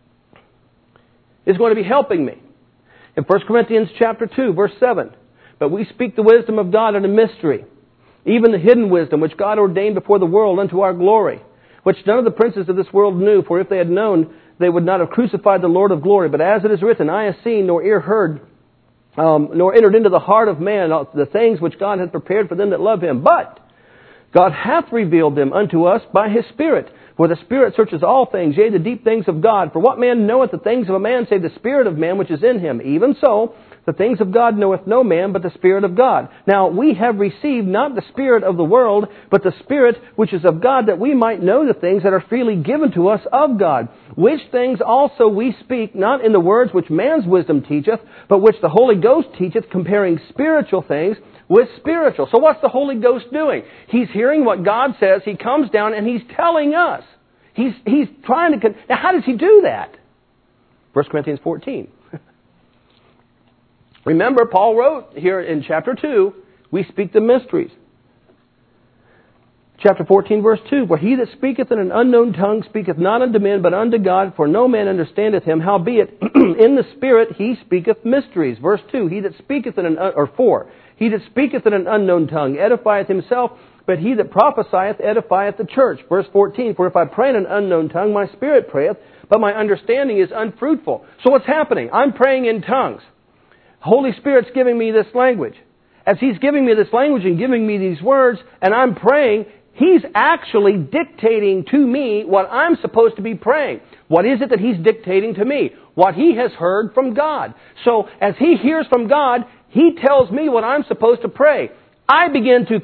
is going to be helping me. In First Corinthians chapter two, verse seven, but we speak the wisdom of God in a mystery, even the hidden wisdom which God ordained before the world unto our glory, which none of the princes of this world knew, for if they had known, they would not have crucified the Lord of glory. But as it is written, eye has seen, nor ear heard, um, nor entered into the heart of man the things which God hath prepared for them that love Him. But God hath revealed them unto us by His Spirit. For the Spirit searches all things, yea, the deep things of God. For what man knoweth the things of a man, save the Spirit of man which is in him? Even so, the things of God knoweth no man, but the Spirit of God. Now, we have received not the spirit of the world, but the Spirit which is of God, that we might know the things that are freely given to us of God. Which things also we speak, not in the words which man's wisdom teacheth, but which the Holy Ghost teacheth, comparing spiritual things with spiritual. So what's the Holy Ghost doing? He's hearing what God says. He comes down and He's telling us. He's, he's trying to... Con- now, how does He do that? First Corinthians fourteen. Remember, Paul wrote here in chapter two, we speak the mysteries. Chapter fourteen, verse two, where he that speaketh in an unknown tongue speaketh not unto men, but unto God, for no man understandeth him. Howbeit, in the Spirit he speaketh mysteries. Verse two, he that speaketh in an, or four, he that speaketh in an unknown tongue edifieth himself, but he that prophesieth edifieth the church. Verse fourteen, for if I pray in an unknown tongue, my spirit prayeth, but my understanding is unfruitful. So what's happening? I'm praying in tongues. Holy Spirit's giving me this language. As He's giving me this language and giving me these words, and I'm praying, He's actually dictating to me what I'm supposed to be praying. What is it that He's dictating to me? What He has heard from God. So, as He hears from God, He tells me what I'm supposed to pray. I begin to...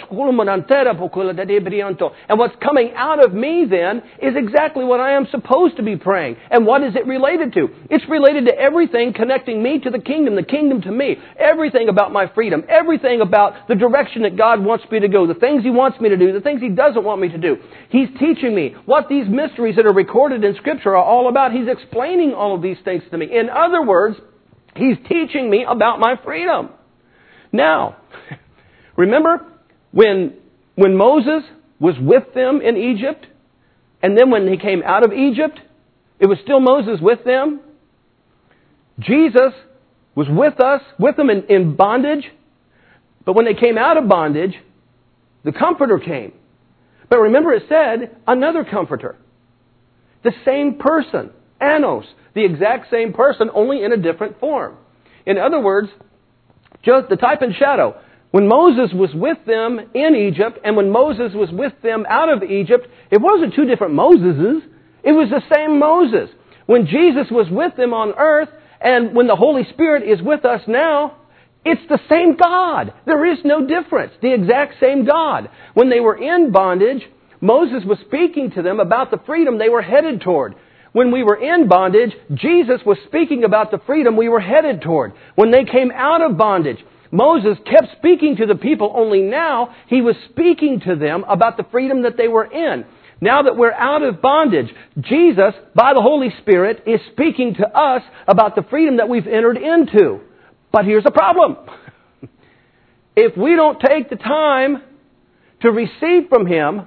And what's coming out of me then is exactly what I am supposed to be praying. And what is it related to? It's related to everything connecting me to the kingdom, the kingdom to me. Everything about my freedom. Everything about the direction that God wants me to go. The things He wants me to do. The things He doesn't want me to do. He's teaching me what these mysteries that are recorded in Scripture are all about. He's explaining all of these things to me. In other words, He's teaching me about my freedom. Now... Remember when, when Moses was with them in Egypt, and then when he came out of Egypt, it was still Moses with them? Jesus was with us, with them in, in bondage, but when they came out of bondage, the Comforter came. But remember it said, another Comforter. The same person, Anos, the exact same person, only in a different form. In other words, just the type and shadow. When Moses was with them in Egypt and when Moses was with them out of Egypt, it wasn't two different Moseses. It was the same Moses. When Jesus was with them on earth and when the Holy Spirit is with us now, It's the same God. There is no difference. The exact same God. When they were in bondage, Moses was speaking to them about the freedom they were headed toward. When we were in bondage, Jesus was speaking about the freedom we were headed toward. When they came out of bondage, Moses kept speaking to the people, only now he was speaking to them about the freedom that they were in. Now that we're out of bondage, Jesus, by the Holy Spirit, is speaking to us about the freedom that we've entered into. But here's the problem. If we don't take the time to receive from Him,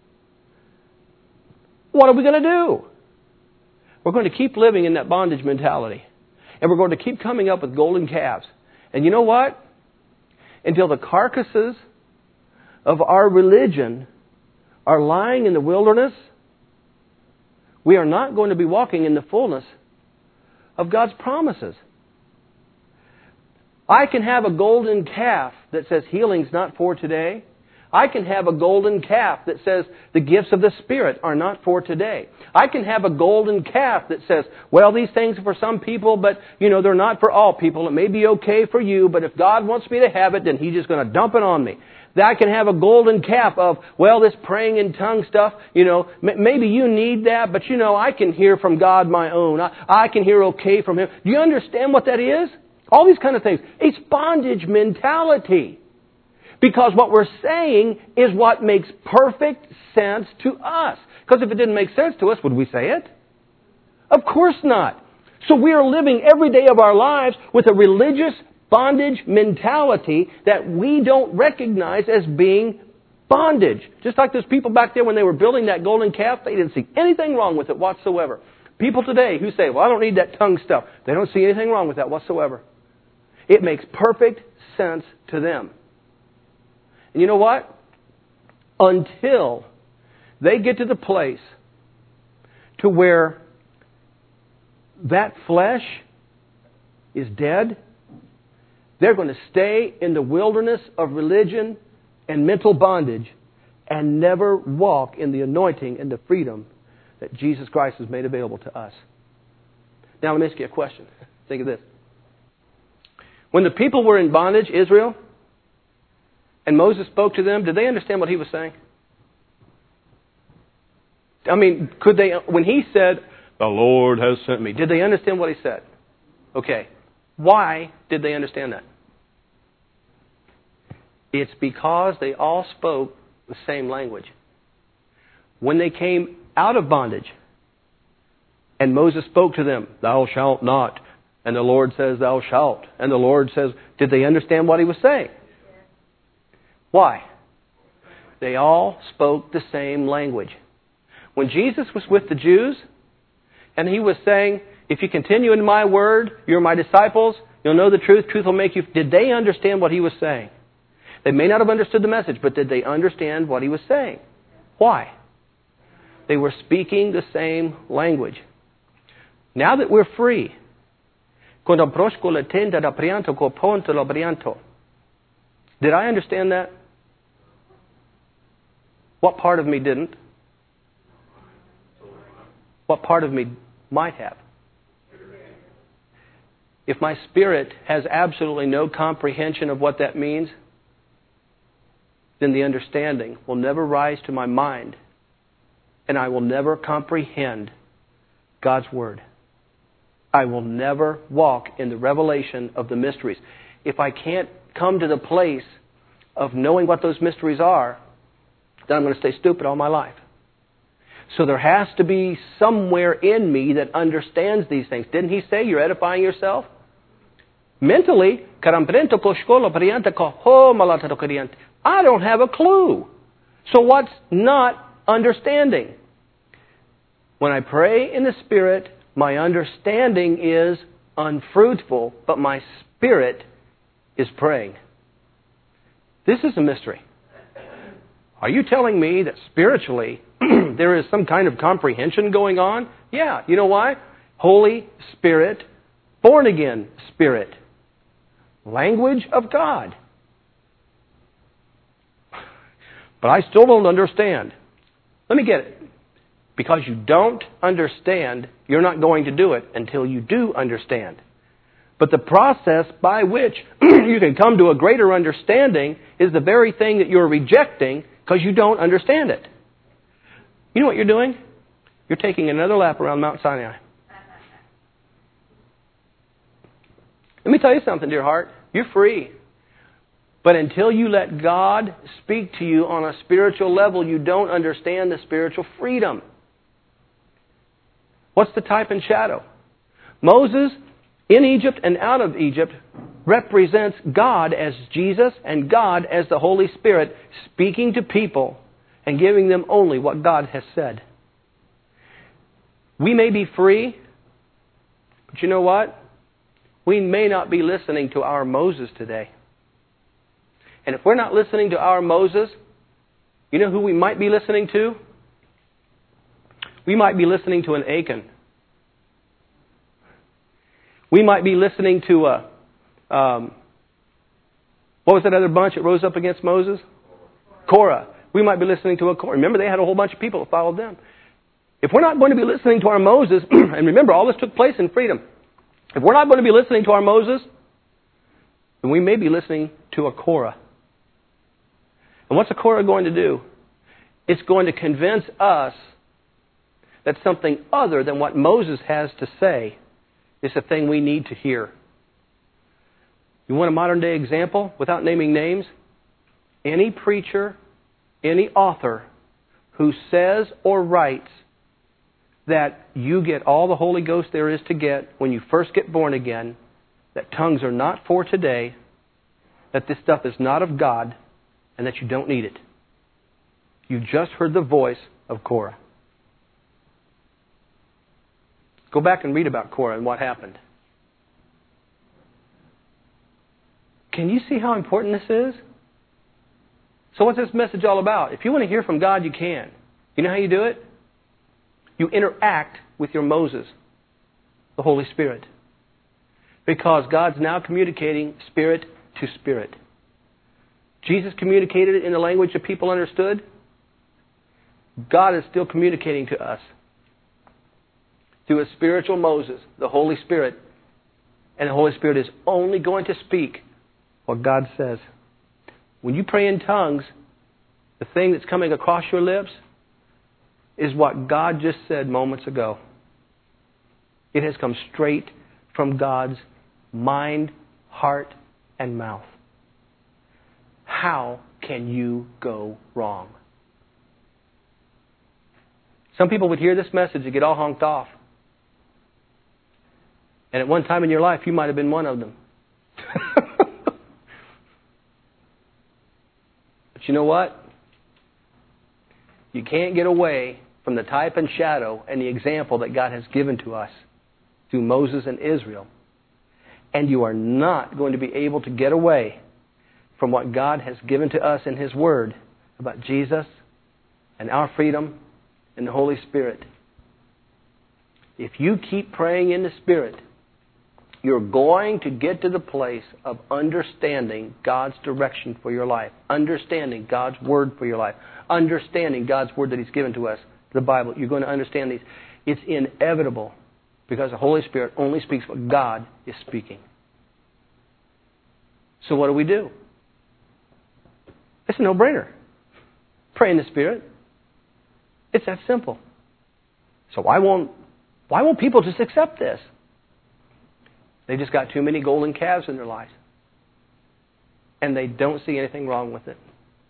what are we going to do? We're going to keep living in that bondage mentality. And we're going to keep coming up with golden calves. And you know what? Until the carcasses of our religion are lying in the wilderness, we are not going to be walking in the fullness of God's promises. I can have a golden calf that says healing's not for today. I can have a golden calf that says the gifts of the Spirit are not for today. I can have a golden calf that says, well, these things are for some people, but, you know, they're not for all people. It may be okay for you, but if God wants me to have it, then He's just going to dump it on me. That I can have a golden calf of, well, this praying in tongue stuff, you know, m- maybe you need that, but, you know, I can hear from God my own. I, I can hear okay from Him. Do you understand what that is? All these kind of things. It's bondage mentality. Because what we're saying is what makes perfect sense to us. Because if it didn't make sense to us, would we say it? Of course not. So we are living every day of our lives with a religious bondage mentality that we don't recognize as being bondage. Just like those people back there when they were building that golden calf, they didn't see anything wrong with it whatsoever. People today who say, well, I don't need that tongue stuff. They don't see anything wrong with that whatsoever. It makes perfect sense to them. And you know what? Until they get to the place to where that flesh is dead, they're going to stay in the wilderness of religion and mental bondage and never walk in the anointing and the freedom that Jesus Christ has made available to us. Now let me ask you a question. Think of this. When the people were in bondage, Israel, and Moses spoke to them, did they understand what he was saying? I mean, could they, when he said, the Lord has sent me, did they understand what he said? Okay. Why did they understand that? It's because they all spoke the same language. When they came out of bondage, and Moses spoke to them, thou shalt not, and the Lord says, thou shalt, and the Lord says, did they understand what he was saying? Why? They all spoke the same language. When Jesus was with the Jews, and He was saying, if you continue in my word, you're my disciples, you'll know the truth, truth will make you... Did they understand what He was saying? They may not have understood the message, but did they understand what He was saying? Why? They were speaking the same language. Now that we're free, did I understand that? What part of me didn't? What part of me might have? If my spirit has absolutely no comprehension of what that means, then the understanding will never rise to my mind, and I will never comprehend God's Word. I will never walk in the revelation of the mysteries. If I can't come to the place of knowing what those mysteries are, then I'm going to stay stupid all my life. So there has to be somewhere in me that understands these things. Didn't He say you're edifying yourself? Mentally, I don't have a clue. So what's not understanding? When I pray in the Spirit, my understanding is unfruitful, but my spirit is praying. This is a mystery. Are you telling me that spiritually there is some kind of comprehension going on? Yeah. You know why? Holy Spirit, born again Spirit, language of God. But I still don't understand. Let me get it. Because you don't understand, you're not going to do it until you do understand. But the process by which you can come to a greater understanding is the very thing that you're rejecting because you don't understand it. You know what you're doing? You're taking another lap around Mount Sinai. Let me tell you something, dear heart. You're free. But until you let God speak to you on a spiritual level, you don't understand the spiritual freedom. What's the type and shadow? Moses, in Egypt and out of Egypt, represents God as Jesus and God as the Holy Spirit speaking to people and giving them only what God has said. We may be free, but you know what? We may not be listening to our Moses today. And if we're not listening to our Moses, you know who we might be listening to? We might be listening to an Achan. We might be listening to a, um, what was that other bunch that rose up against Moses? Korah. We might be listening to a Korah. Remember, they had a whole bunch of people that followed them. If we're not going to be listening to our Moses, and remember, all this took place in freedom. If we're not going to be listening to our Moses, then we may be listening to a Korah. And what's a Korah going to do? It's going to convince us that something other than what Moses has to say is the thing we need to hear. You want a modern day example without naming names? Any preacher, any author who says or writes that you get all the Holy Ghost there is to get when you first get born again, that tongues are not for today, that this stuff is not of God, and that you don't need it. You just heard the voice of Korah. Go back and read about Korah and what happened. Can you see how important this is? So what's this message all about? If you want to hear from God, you can. You know how you do it? You interact with your Moses, the Holy Spirit. Because God's now communicating spirit to spirit. Jesus communicated it in the language that people understood. God is still communicating to us through a spiritual Moses, the Holy Spirit. And the Holy Spirit is only going to speak what God says. When you pray in tongues, the thing that's coming across your lips is what God just said moments ago. It has come straight from God's mind, heart, and mouth. How can you go wrong? Some people would hear this message and get all honked off. And at one time in your life, you might have been one of them. But you know what? You can't get away from the type and shadow and the example that God has given to us through Moses and Israel. And you are not going to be able to get away from what God has given to us in His Word about Jesus and our freedom and the Holy Spirit. If you keep praying in the Spirit, you're going to get to the place of understanding God's direction for your life, understanding God's Word for your life, understanding God's Word that He's given to us, the Bible. You're going to understand these. It's inevitable because the Holy Spirit only speaks what God is speaking. So what do we do? It's a no-brainer. Pray in the Spirit. It's that simple. So why won't why won't people just accept this? They just got too many golden calves in their lives. And they don't see anything wrong with it.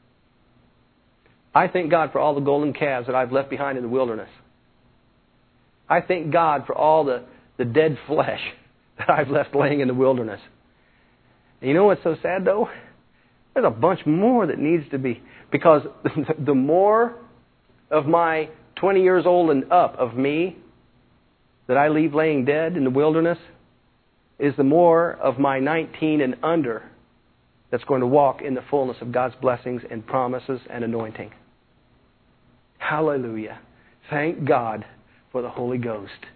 I thank God for all the golden calves that I've left behind in the wilderness. I thank God for all the, the dead flesh that I've left laying in the wilderness. And you know what's so sad, though? There's a bunch more that needs to be. Because the more of my twenty years old and up of me that I leave laying dead in the wilderness is the more of my nineteen and under that's going to walk in the fullness of God's blessings and promises and anointing. Hallelujah. Thank God for the Holy Ghost.